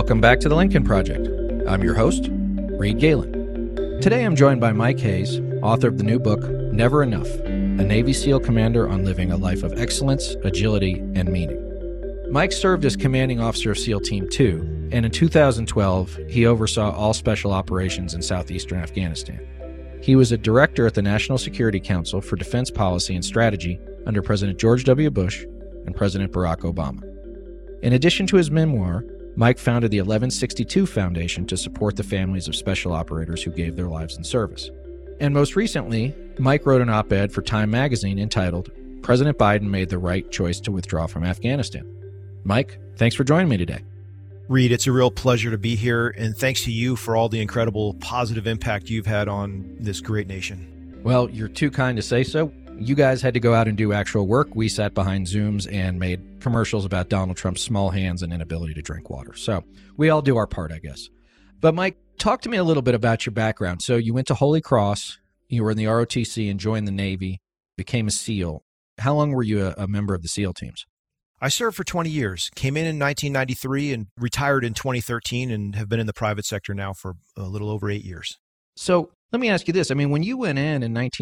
Welcome back to the Lincoln Project. I'm your host, Reed Galen. Today I'm joined by Mike Hayes, author of the new book, Never Enough, a Navy SEAL commander on living a life of excellence, agility, and meaning. Mike served as commanding officer of SEAL Team 2, and in 2012, he oversaw all special operations in southeastern Afghanistan. He was a director at the National Security Council for Defense Policy and Strategy under President George W. Bush and President Barack Obama. In addition to his memoir, Mike founded the 1162 Foundation to support the families of special operators who gave their lives in service. And most recently, Mike wrote an op-ed for Time magazine entitled, President Biden Made the Right Choice to Withdraw from Afghanistan. Mike, thanks for joining me today. Reed, it's a real pleasure to be here, and thanks to you for all the incredible positive impact you've had on this great nation. Well, you're too kind to say so. You guys had to go out and do actual work. We sat behind Zooms and made commercials about Donald Trump's small hands and inability to drink water. So we all do our part, I guess. But Mike, talk to me a little bit about your background. So you went to Holy Cross, you were in the ROTC and joined the Navy, became a SEAL. How long were you a member of the SEAL teams? I served for 20 years, came in 1993 and retired in 2013 and have been in the private sector now for a little over 8 years. So let me ask you this. I mean, when you went in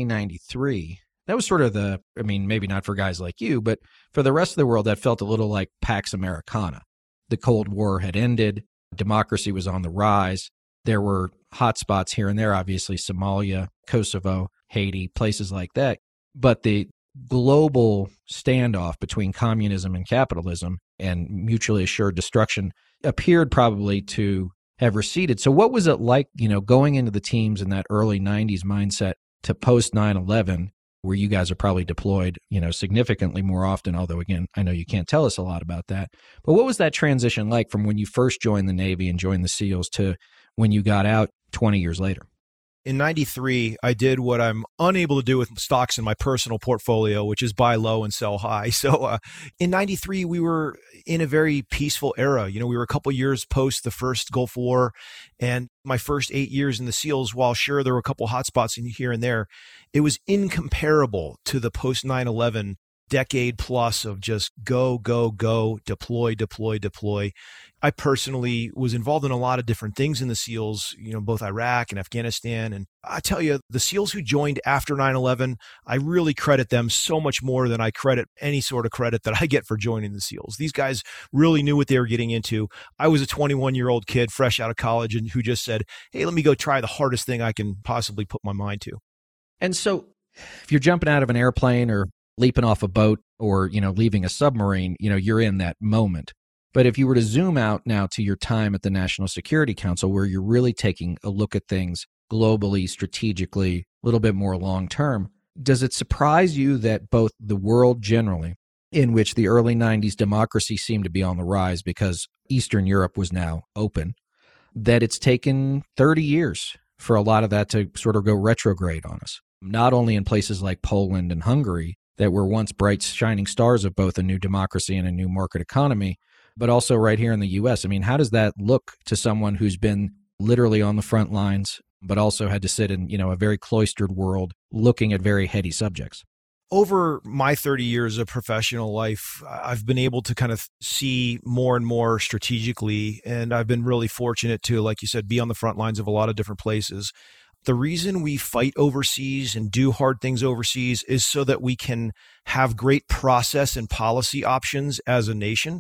1993, that was sort of maybe not for guys like you, but for the rest of the world, that felt a little like Pax Americana. The Cold War had ended. Democracy was on the rise. There were hot spots here and there, obviously Somalia, Kosovo, Haiti, places like that. But the global standoff between communism and capitalism and mutually assured destruction appeared probably to have receded. So what was it like, going into the teams in that early 90s mindset to post 9/11, where you guys are probably deployed, significantly more often, although again, I know you can't tell us a lot about that. But what was that transition like from when you first joined the Navy and joined the SEALs to when you got out 20 years later? In 93, I did what I'm unable to do with stocks in my personal portfolio, which is buy low and sell high. So in 93, we were in a very peaceful era. We were a couple years post the first Gulf War, and my first 8 years in the SEALs, while sure there were a couple hotspots in here and there, it was incomparable to the post 9/11 decade plus of just go, go, go, deploy, deploy, deploy. I personally was involved in a lot of different things in the SEALs, both Iraq and Afghanistan. And I tell you, the SEALs who joined after 9/11, I really credit them so much more than I credit any sort of credit that I get for joining the SEALs. These guys really knew what they were getting into. I was a 21-year-old kid fresh out of college and who just said, hey, let me go try the hardest thing I can possibly put my mind to. And so if you're jumping out of an airplane or leaping off a boat or, leaving a submarine, you're in that moment. But if you were to zoom out now to your time at the National Security Council, where you're really taking a look at things globally, strategically, a little bit more long-term, does it surprise you that both the world generally, in which the early 90s democracy seemed to be on the rise because Eastern Europe was now open, that it's taken 30 years for a lot of that to sort of go retrograde on us? Not only in places like Poland and Hungary, that were once bright, shining stars of both a new democracy and a new market economy, but also right here in the U.S. I mean, how does that look to someone who's been literally on the front lines, but also had to sit in, a very cloistered world looking at very heady subjects? Over my 30 years of professional life, I've been able to kind of see more and more strategically, and I've been really fortunate to, like you said, be on the front lines of a lot of different places. The reason we fight overseas and do hard things overseas is so that we can have great process and policy options as a nation.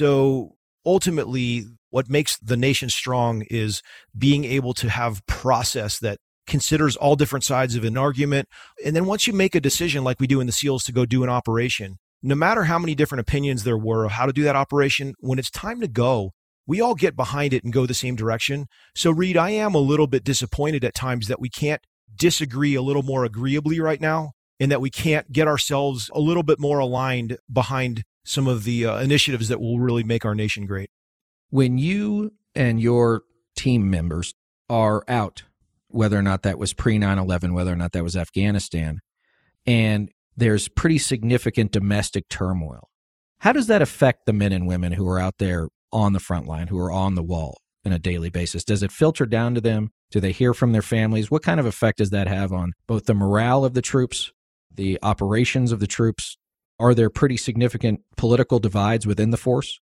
So ultimately, what makes the nation strong is being able to have process that considers all different sides of an argument. And then once you make a decision like we do in the SEALs to go do an operation, no matter how many different opinions there were of how to do that operation, when it's time to go, we all get behind it and go the same direction. So Reed, I am a little bit disappointed at times that we can't disagree a little more agreeably right now, and that we can't get ourselves a little bit more aligned behind some of the initiatives that will really make our nation great. When you and your team members are out, whether or not that was pre-9/11, whether or not that was Afghanistan, and there's pretty significant domestic turmoil, how does that affect the men and women who are out there on the front line, who are on the wall on a daily basis? Does it filter down to them? Do they hear from their families? What kind of effect does that have on both the morale of the troops, the operations of the troops? Are there pretty significant political divides within the force?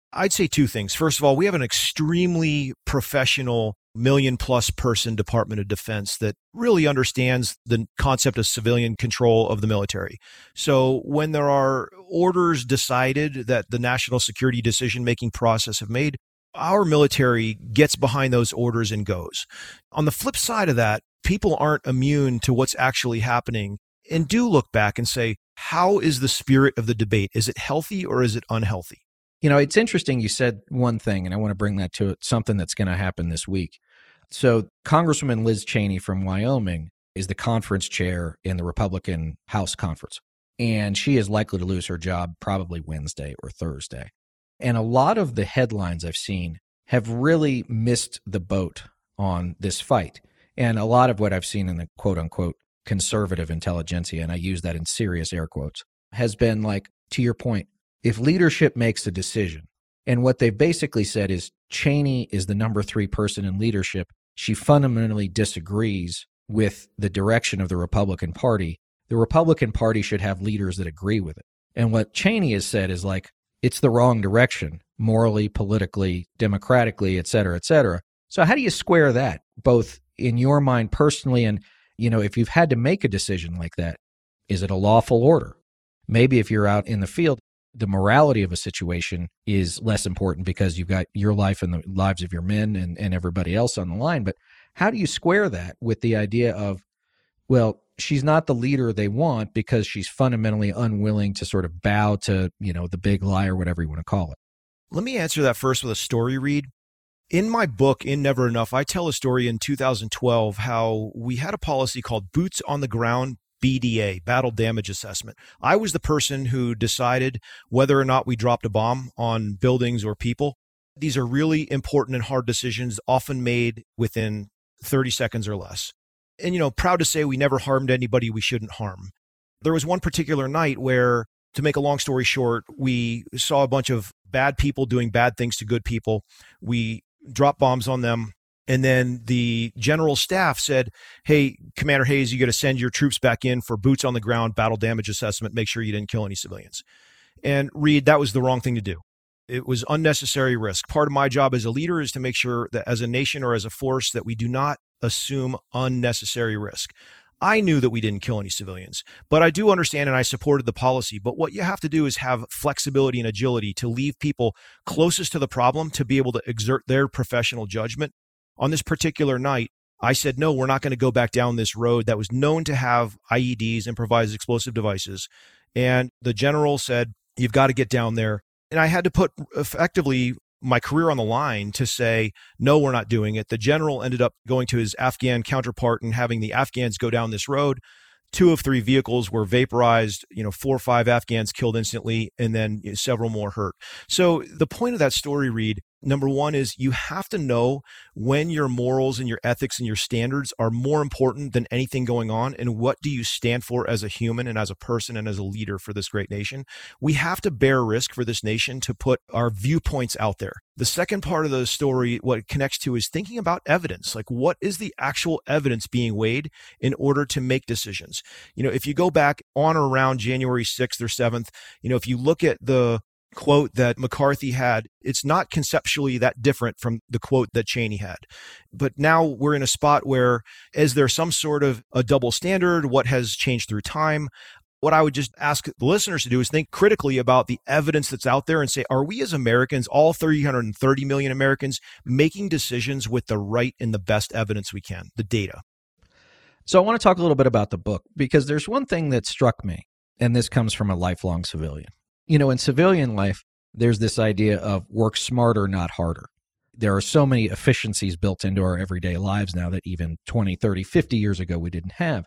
I'd say two things. First of all, we have an extremely professional million-plus person Department of Defense that really understands the concept of civilian control of the military. So when there are orders decided that the national security decision-making process have made, our military gets behind those orders and goes. On the flip side of that, people aren't immune to what's actually happening and do look back and say, how is the spirit of the debate? Is it healthy or is it unhealthy? It's interesting you said one thing, and I want to bring that to something that's going to happen this week. So Congresswoman Liz Cheney from Wyoming is the conference chair in the Republican House Conference, and she is likely to lose her job probably Wednesday or Thursday. And a lot of the headlines I've seen have really missed the boat on this fight. And a lot of what I've seen in the quote-unquote conservative intelligentsia, and I use that in serious air quotes, has been like, to your point, if leadership makes a decision, and what they've basically said is Cheney is the number 3 person in leadership, she fundamentally disagrees with the direction of the Republican Party. The Republican Party should have leaders that agree with it. And what Cheney has said is like, it's the wrong direction, morally, politically, democratically, et cetera, et cetera. So how do you square that, both in your mind personally and, if you've had to make a decision like that, is it a lawful order? Maybe if you're out in the field, the morality of a situation is less important because you've got your life and the lives of your men and everybody else on the line. But how do you square that with the idea of, well, she's not the leader they want because she's fundamentally unwilling to sort of bow to, the big lie or whatever you want to call it? Let me answer that first with a story, Reed. In my book, In Never Enough, I tell a story in 2012 how we had a policy called Boots on the Ground BDA, Battle Damage Assessment. I was the person who decided whether or not we dropped a bomb on buildings or people. These are really important and hard decisions, often made within 30 seconds or less. And, proud to say we never harmed anybody we shouldn't harm. There was one particular night where, to make a long story short, we saw a bunch of bad people doing bad things to good people. We dropped bombs on them. And then the general staff said, hey, Commander Hayes, you got to send your troops back in for boots on the ground, battle damage assessment, make sure you didn't kill any civilians. And Reed, that was the wrong thing to do. It was unnecessary risk. Part of my job as a leader is to make sure that as a nation or as a force that we do not assume unnecessary risk. I knew that we didn't kill any civilians, but I do understand and I supported the policy. But what you have to do is have flexibility and agility to leave people closest to the problem to be able to exert their professional judgment. On this particular night, I said, no, we're not going to go back down this road that was known to have IEDs, improvised explosive devices. And the general said, you've got to get down there. And I had to put effectively my career on the line to say, no, we're not doing it. The general ended up going to his Afghan counterpart and having the Afghans go down this road. 2 of 3 vehicles were vaporized, 4 or 5 Afghans killed instantly, and then several more hurt. So the point of that story, Reed, number one is you have to know when your morals and your ethics and your standards are more important than anything going on, and what do you stand for as a human and as a person and as a leader for this great nation. We have to bear risk for this nation to put our viewpoints out there. The second part of the story, what it connects to, is thinking about evidence. Like, what is the actual evidence being weighed in order to make decisions? If you go back on or around January 6th or 7th, if you look at the quote that McCarthy had, it's not conceptually that different from the quote that Cheney had. But now we're in a spot where, is there some sort of a double standard? What has changed through time? What I would just ask the listeners to do is think critically about the evidence that's out there and say, are we as Americans, all 330 million Americans, making decisions with the right and the best evidence we can, the data? So I want to talk a little bit about the book, because there's one thing that struck me, and this comes from a lifelong civilian. In civilian life, there's this idea of work smarter, not harder. There are so many efficiencies built into our everyday lives now that even 20, 30, 50 years ago we didn't have.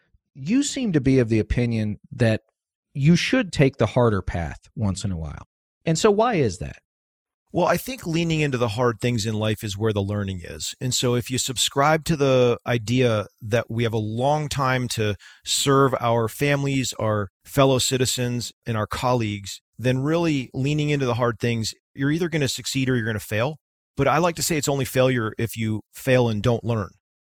You seem to be of the opinion that you should take the harder path once in a while. And so why is that? Well, I think leaning into the hard things in life is where the learning is. And so if you subscribe to the idea that we have a long time to serve our families, our fellow citizens, and our colleagues, then really leaning into the hard things, you're either going to succeed or you're going to fail. But I like to say it's only failure if you fail and don't learn.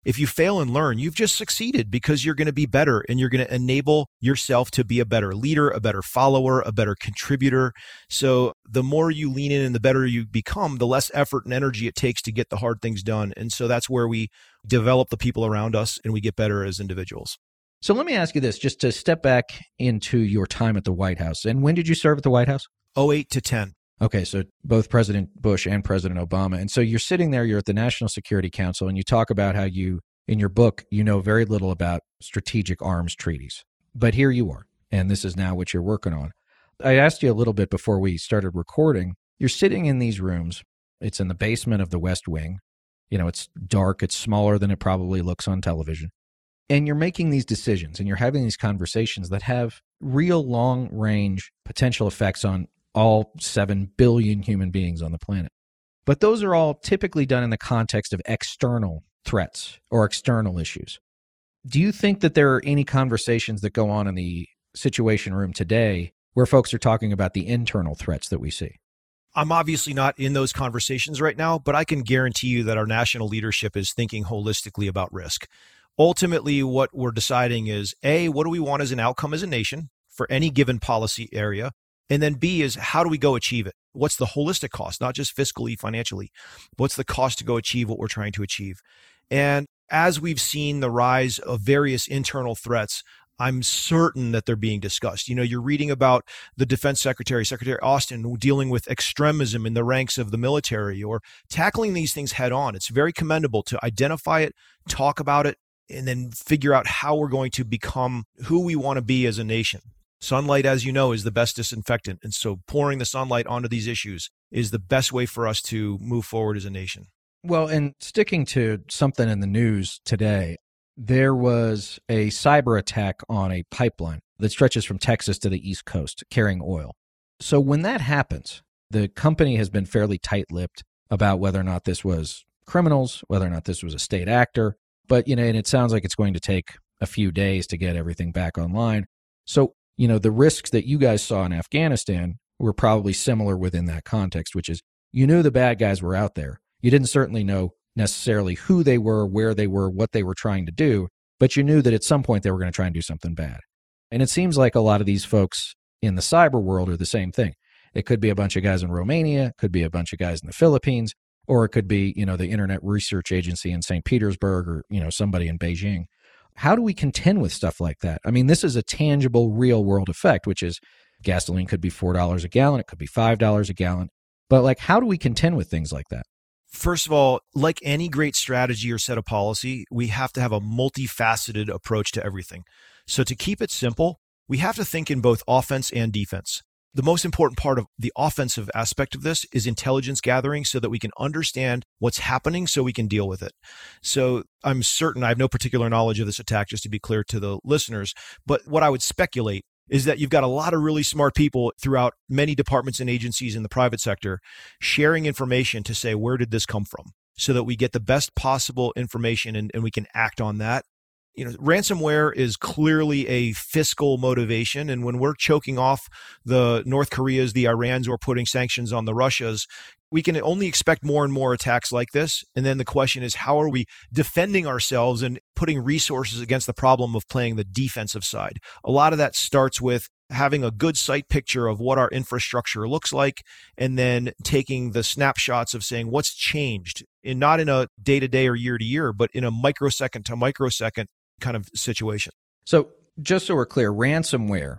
If you fail and learn, you've just succeeded because you're going to be better and you're going to enable yourself to be a better leader, a better follower, a better contributor. So the more you lean in and the better you become, the less effort and energy it takes to get the hard things done. And so that's where we develop the people around us and we get better as individuals. So let me ask you this, just to step back into your time at the White House. And when did you serve at the White House? 08 to 10. Okay, so both President Bush and President Obama. And so you're sitting there, you're at the National Security Council, and you talk about how you, in your book, you know very little about strategic arms treaties. But here you are, and this is now what you're working on. I asked you a little bit before we started recording. You're sitting in these rooms. It's in the basement of the West Wing. You know, it's dark. It's smaller than it probably looks on television. And you're making these decisions, and you're having these conversations that have real long-range potential effects on all 7 billion human beings on the planet. But those are all typically done in the context of external threats or external issues. Do you think that there are any conversations that go on in the Situation Room today where folks are talking about the internal threats that we see? I'm obviously not in those conversations right now, but I can guarantee you that our national leadership is thinking holistically about risk. Ultimately, what we're deciding is, A, what do we want as an outcome as a nation for any given policy area? And then B is, how do we go achieve it? What's the holistic cost, not just fiscally, financially? What's the cost to go achieve what we're trying to achieve? And as we've seen the rise of various internal threats, I'm certain that they're being discussed. You know, you're reading about the Defense Secretary, Secretary Austin, dealing with extremism in the ranks of the military or tackling these things head on. It's very commendable to identify it, talk about it, and then figure out how we're going to become who we want to be as a nation. Sunlight, as you know, is the best disinfectant. And so pouring the sunlight onto these issues is the best way for us to move forward as a nation. Well, and sticking to something in the news today, there was a cyber attack on a pipeline that stretches from Texas to the East Coast carrying oil. So when that happens, the company has been fairly tight-lipped about whether or not this was criminals, whether or not this was a state actor. But, you know, and it sounds like it's going to take a few days to get everything back online. So, you know, the risks that you guys saw in Afghanistan were probably similar within that context, which is you knew the bad guys were out there. You didn't certainly know necessarily who they were, where they were, what they were trying to do, but you knew that at some point they were going to try and do something bad. And it seems like a lot of these folks in the cyber world are the same thing. It could be a bunch of guys in Romania, could be a bunch of guys in the Philippines, or it could be, you know, the Internet Research Agency in St. Petersburg or, you know, somebody in Beijing. How do we contend with stuff like that? I mean, this is a tangible, real world effect, which is gasoline could be $4 a gallon. It could be $5 a gallon. But like, how do we contend with things like that? First of all, like any great strategy or set of policy, we have to have a multifaceted approach to everything. So to keep it simple, we have to think in both offense and defense. The most important part of the offensive aspect of this is intelligence gathering so that we can understand what's happening so we can deal with it. So I'm certain, I have no particular knowledge of this attack, just to be clear to the listeners, but what I would speculate is that you've got a lot of really smart people throughout many departments and agencies in the private sector sharing information to say, where did this come from? So that we get the best possible information and we can act on that. You know, ransomware is clearly a fiscal motivation. And when we're choking off the North Koreas, the Irans, or putting sanctions on the Russias, we can only expect more and more attacks like this. And then the question is, how are we defending ourselves and putting resources against the problem of playing the defensive side? A lot of that starts with having a good sight picture of what our infrastructure looks like, and then taking the snapshots of saying what's changed, and not in a day-to-day or year-to-year, but in a microsecond to microsecond kind of situation. So just so we're clear, ransomware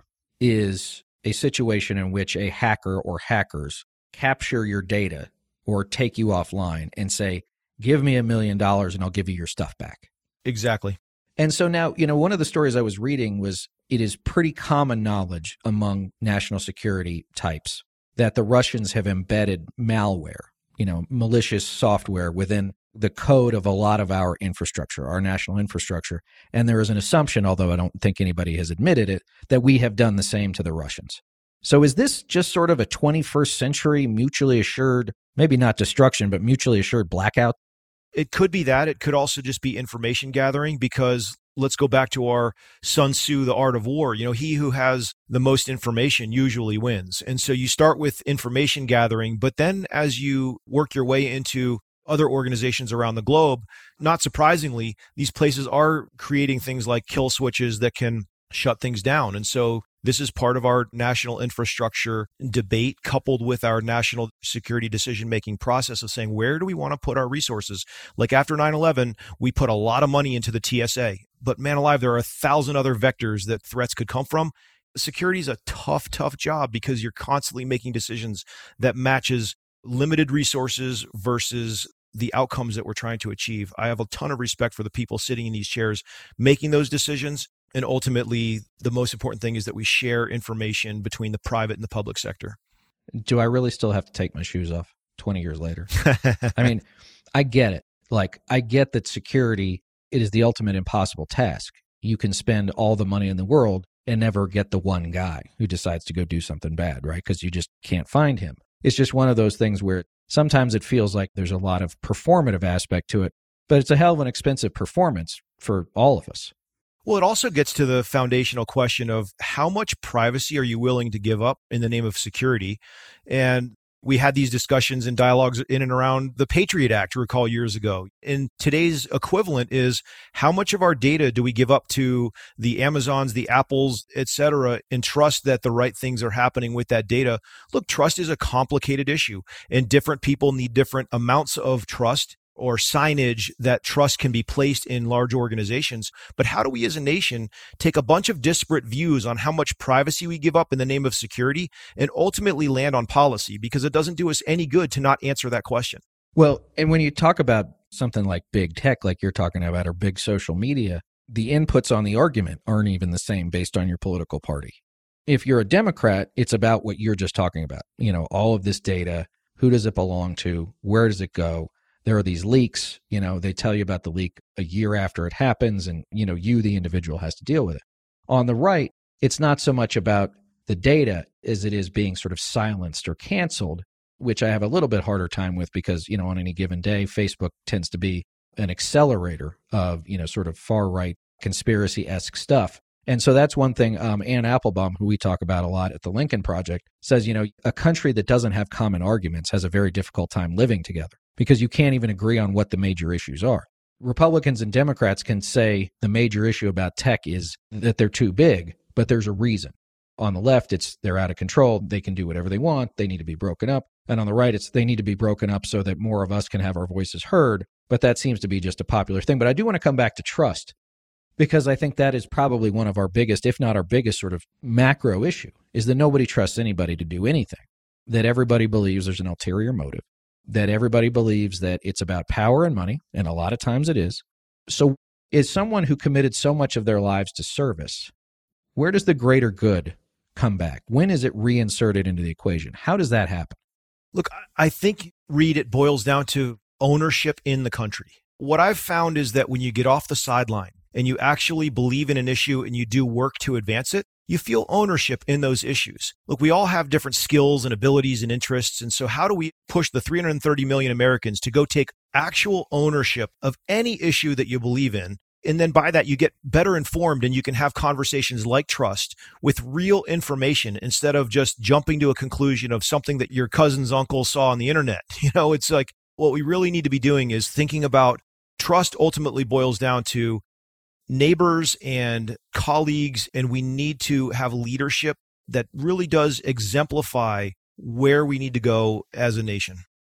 is a situation in which a hacker or hackers capture your data or take you offline and say, give me $1 million and I'll give you your stuff back. Exactly. And so now, you know, one of the stories I was reading was it is pretty common knowledge among national security types that the Russians have embedded malware, you know, malicious software within the code of a lot of our infrastructure, our national infrastructure. And there is an assumption, although I don't think anybody has admitted it, that we have done the same to the Russians. So is this just sort of a 21st century mutually assured, maybe not destruction, but mutually assured blackout? It could be that. It could also just be information gathering, because let's go back to our Sun Tzu, The Art of War. You know, he who has the most information usually wins. And so you start with information gathering, but then as you work your way into other organizations around the globe, not surprisingly, these places are creating things like kill switches that can shut things down. And so this is part of our national infrastructure debate, coupled with our national security decision-making process of saying, where do we want to put our resources? Like after 9/11, we put a lot of money into the TSA, but man alive, there are 1,000 other vectors that threats could come from. Security is a tough job because you're constantly making decisions that matches limited resources versus the outcomes that we're trying to achieve. I have a ton of respect for the people sitting in these chairs making those decisions. And ultimately, the most important thing is that we share information between the private and the public sector. Do I really still have to take my shoes off 20 years later? I mean, I get it. Like, I get that security, it is the ultimate impossible task. You can spend all the money in the world and never get the one guy who decides to go do something bad, right? Because you just can't find him. It's just one of those things where sometimes it feels like there's a lot of performative aspect to it, but it's a hell of an expensive performance for all of us. Well, it also gets to the foundational question of how much privacy are you willing to give up in the name of security? And we had these discussions and dialogues in and around the Patriot Act, recall years ago. And today's equivalent is how much of our data do we give up to the Amazons, the Apples, et cetera, and trust that the right things are happening with that data? Look, trust is a complicated issue, and different people need different amounts of trust or signage that trust can be placed in large organizations. But how do we as a nation take a bunch of disparate views on how much privacy we give up in the name of security and ultimately land on policy? Because it doesn't do us any good to not answer that question. Well, and when you talk about something like big tech, like you're talking about, or big social media, the inputs on the argument aren't even the same based on your political party. If you're a Democrat, it's about what you're just talking about. You know, all of this data, who does it belong to? Where does it go? There are these leaks, you know, they tell you about the leak a year after it happens, and, you know, you, the individual, has to deal with it. On the right, it's not so much about the data as it is being sort of silenced or canceled, which I have a little bit harder time with because, you know, on any given day, Facebook tends to be an accelerator of, you know, sort of far right conspiracy-esque stuff. And so that's one thing. Ann Applebaum, who we talk about a lot at the Lincoln Project, says, you know, a country that doesn't have common arguments has a very difficult time living together because you can't even agree on what the major issues are. Republicans and Democrats can say the major issue about tech is that they're too big, but there's a reason. On the left, it's they're out of control. They can do whatever they want. They need to be broken up. And on the right, it's they need to be broken up so that more of us can have our voices heard. But that seems to be just a popular thing. But I do want to come back to trust, because I think that is probably one of our biggest, if not our biggest sort of macro issue, is that nobody trusts anybody to do anything, that everybody believes there's an ulterior motive, that everybody believes that it's about power and money, and a lot of times it is. So as someone who committed so much of their lives to service, where does the greater good come back? When is it reinserted into the equation? How does that happen? Look, I think, Reed, it boils down to ownership in the country. What I've found is that when you get off the sideline and you actually believe in an issue and you do work to advance it, you feel ownership in those issues. Look, we all have different skills and abilities and interests. And so how do we push the 330 million Americans to go take actual ownership of any issue that you believe in? And then by that, you get better informed and you can have conversations like trust with real information instead of just jumping to a conclusion of something that your cousin's uncle saw on the internet. You know, it's like what we really need to be doing is thinking about trust ultimately boils down to neighbors and colleagues, and we need to have leadership that really does exemplify where we need to go as a nation.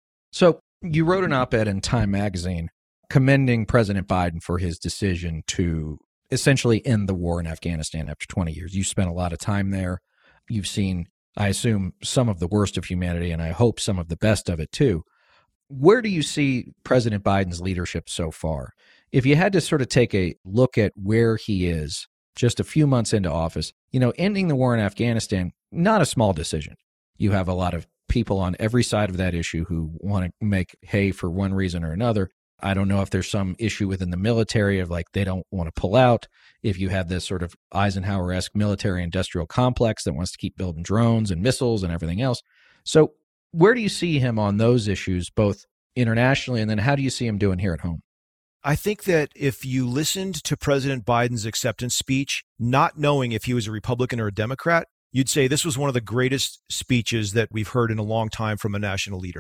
So you wrote an op-ed in Time magazine commending President Biden for his decision to essentially end the war in Afghanistan after 20 years. You spent a lot of time there. You've seen, I assume, some of the worst of humanity, and I hope some of the best of it too. Where do you see President Biden's leadership so far? If you had to sort of take a look at where he is just a few months into office, you know, ending the war in Afghanistan, not a small decision. You have a lot of people on every side of that issue who want to make hay for one reason or another. I don't know if there's some issue within the military of like they don't want to pull out. If you have this sort of Eisenhower-esque military industrial complex that wants to keep building drones and missiles and everything else. So where do you see him on those issues, both internationally, and then how do you see him doing here at home? I think that if you listened to President Biden's acceptance speech, not knowing if he was a Republican or a Democrat, you'd say this was one of the greatest speeches that we've heard in a long time from a national leader.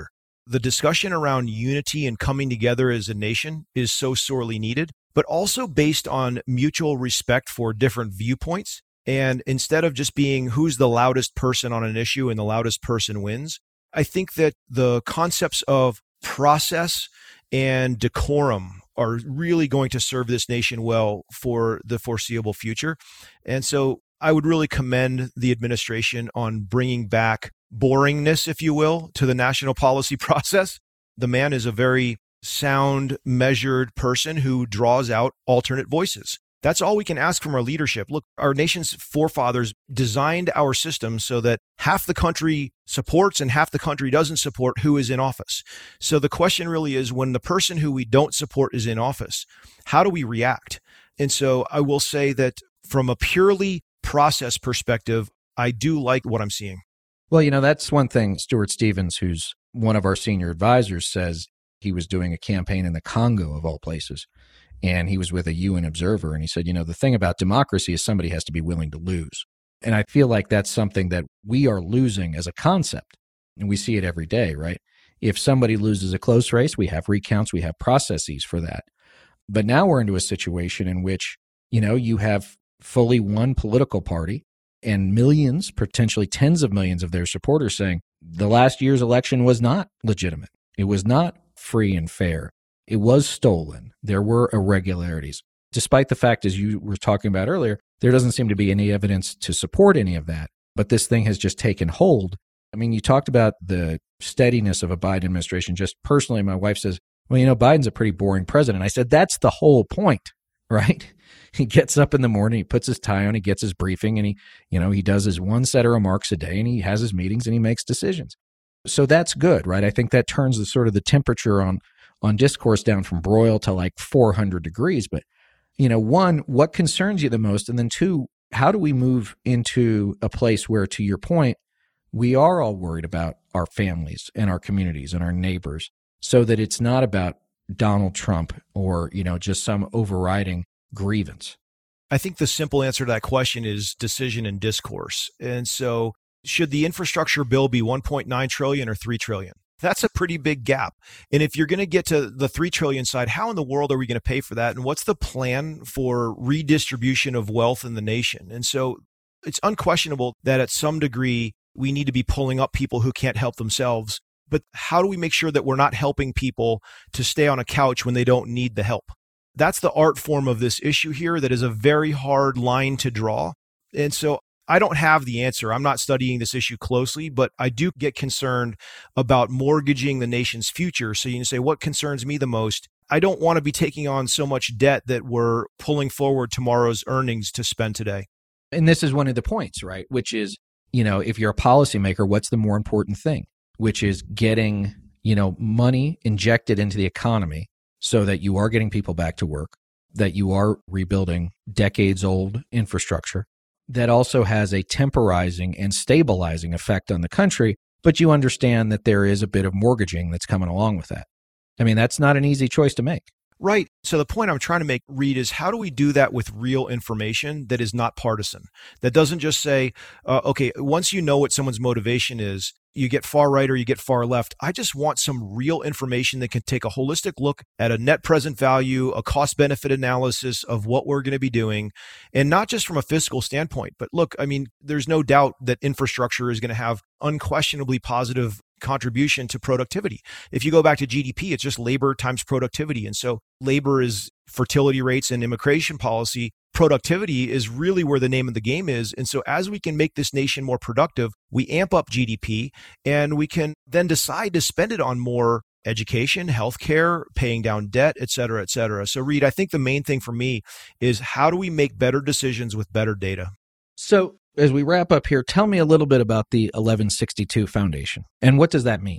the discussion around unity and coming together as a nation is so sorely needed, but also based on mutual respect for different viewpoints. And instead of just being who's the loudest person on an issue and the loudest person wins, I think that the concepts of process and decorum are really going to serve this nation well for the foreseeable future. And so I would really commend the administration on bringing back boringness, if you will, to the national policy process. The man is a very sound, measured person who draws out alternate voices. That's all we can ask from our leadership. Look, our nation's forefathers designed our system so that half the country supports and half the country doesn't support who is in office. So the question really is, when the person who we don't support is in office, how do we react? And so I will say that from a purely process perspective, I do like what I'm seeing. Well, that's one thing Stuart Stevens, who's one of our senior advisors, says. He was doing a campaign in the Congo, of all places, and he was with a UN observer. And he said, the thing about democracy is somebody has to be willing to lose. And I feel like that's something that we are losing as a concept. And we see it every day, right? If somebody loses a close race, we have recounts, we have processes for that. But now we're into a situation in which, you have fully one political party and millions, potentially tens of millions of their supporters saying the last year's election was not legitimate. It was not free and fair. It was stolen. There were irregularities. Despite the fact, as you were talking about earlier, there doesn't seem to be any evidence to support any of that. But this thing has just taken hold. I mean, you talked about the steadiness of a Biden administration. Just personally, my wife says, well, Biden's a pretty boring president. I said, that's the whole point, right? He gets up in the morning, he puts his tie on, he gets his briefing, and he does his one set of remarks a day, and he has his meetings and he makes decisions. So that's good, right? I think that turns the temperature on discourse down from broil to like 400 degrees. But, one, what concerns you the most? And then two, how do we move into a place where, to your point, we are all worried about our families and our communities and our neighbors, so that it's not about Donald Trump or, just some overriding grievance? I think the simple answer to that question is decision and discourse. And so should the infrastructure bill be 1.9 trillion or 3 trillion? That's a pretty big gap. And if you're going to get to the 3 trillion side, how in the world are we going to pay for that? And what's the plan for redistribution of wealth in the nation? And so it's unquestionable that at some degree, we need to be pulling up people who can't help themselves. But how do we make sure that we're not helping people to stay on a couch when they don't need the help? That's the art form of this issue here that is a very hard line to draw. And so I don't have the answer. I'm not studying this issue closely, but I do get concerned about mortgaging the nation's future. So you can say, what concerns me the most? I don't want to be taking on so much debt that we're pulling forward tomorrow's earnings to spend today. And this is one of the points, right? Which is, if you're a policymaker, what's the more important thing? Which is getting, money injected into the economy so that you are getting people back to work, that you are rebuilding decades-old infrastructure, that also has a temporizing and stabilizing effect on the country, but you understand that there is a bit of mortgaging that's coming along with that. I mean, that's not an easy choice to make. Right. So the point I'm trying to make, Reed, is how do we do that with real information that is not partisan, that doesn't just say, okay, once you know what someone's motivation is, you get far right or you get far left. I just want some real information that can take a holistic look at a net present value, a cost benefit analysis of what we're going to be doing, and not just from a fiscal standpoint. But look, I mean, there's no doubt that infrastructure is going to have unquestionably positive contribution to productivity. If you go back to GDP, it's just labor times productivity. And so labor is fertility rates and immigration policy. Productivity is really where the name of the game is. And so as we can make this nation more productive, we amp up GDP and we can then decide to spend it on more education, healthcare, paying down debt, et cetera, et cetera. So Reed, I think the main thing for me is how do we make better decisions with better data? So as we wrap up here, tell me a little bit about the 1162 Foundation and what does that mean?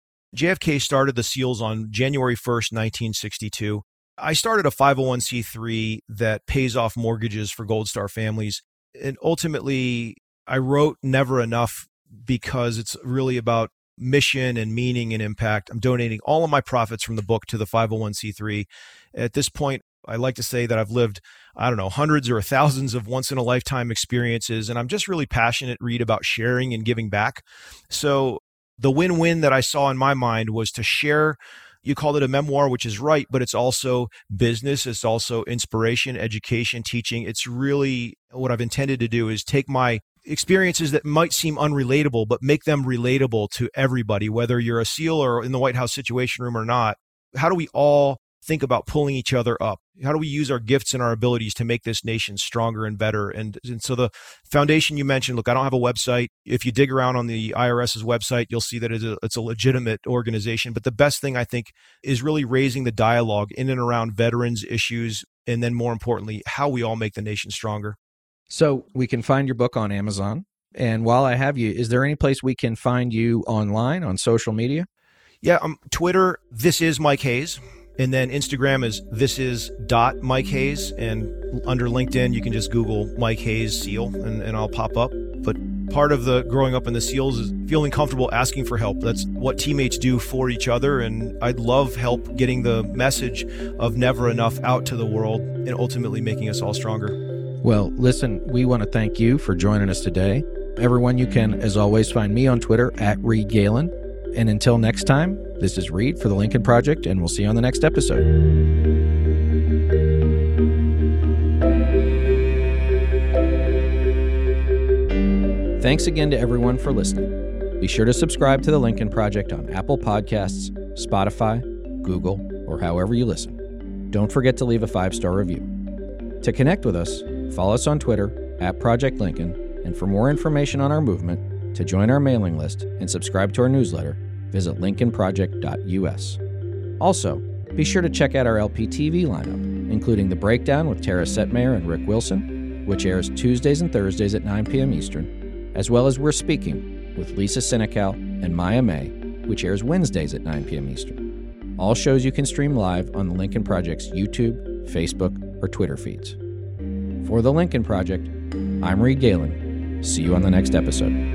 JFK started the SEALs on January 1st, 1962. I started a 501c3 that pays off mortgages for Gold Star families. And ultimately, I wrote Never Enough because it's really about mission and meaning and impact. I'm donating all of my profits from the book to the 501c3. At this point, I like to say that I've lived, hundreds or thousands of once-in-a-lifetime experiences, and I'm just really passionate, Reed, about sharing and giving back. So The win-win that I saw in my mind was to share. You called it a memoir, which is right, but it's also business. It's also inspiration, education, teaching. It's really what I've intended to do is take my experiences that might seem unrelatable, but make them relatable to everybody, whether you're a SEAL or in the White House Situation Room or not. How do we all think about pulling each other up? How do we use our gifts and our abilities to make this nation stronger and better? And so the foundation you mentioned, look, I don't have a website. If you dig around on the IRS's website, you'll see that it's a legitimate organization. But the best thing I think is really raising the dialogue in and around veterans issues. And then more importantly, how we all make the nation stronger. So we can find your book on Amazon. And while I have you, is there any place we can find you online on social media? Yeah, Twitter, this is Mike Hayes. And then Instagram is thisis.MikeHayes. And under LinkedIn, you can just Google Mike Hayes SEAL and I'll pop up. But part of the growing up in the SEALs is feeling comfortable asking for help. That's what teammates do for each other. And I'd love help getting the message of never enough out to the world and ultimately making us all stronger. Well, listen, we want to thank you for joining us today. Everyone, you can, as always, find me on Twitter at Reed Galen. And until next time, this is Reed for the Lincoln Project, and we'll see you on the next episode. Thanks again to everyone for listening. Be sure to subscribe to the Lincoln Project on Apple Podcasts, Spotify, Google, or however you listen. Don't forget to leave a 5-star review. To connect with us, follow us on Twitter at Project Lincoln, and for more information on our movement, to join our mailing list and subscribe to our newsletter, visit lincolnproject.us. Also, be sure to check out our LPTV lineup, including The Breakdown with Tara Setmayer and Rick Wilson, which airs Tuesdays and Thursdays at 9 p.m. Eastern, as well as We're Speaking with Lisa Sinecal and Maya May, which airs Wednesdays at 9 p.m. Eastern. All shows you can stream live on the Lincoln Project's YouTube, Facebook, or Twitter feeds. For the Lincoln Project, I'm Reed Galen. See you on the next episode.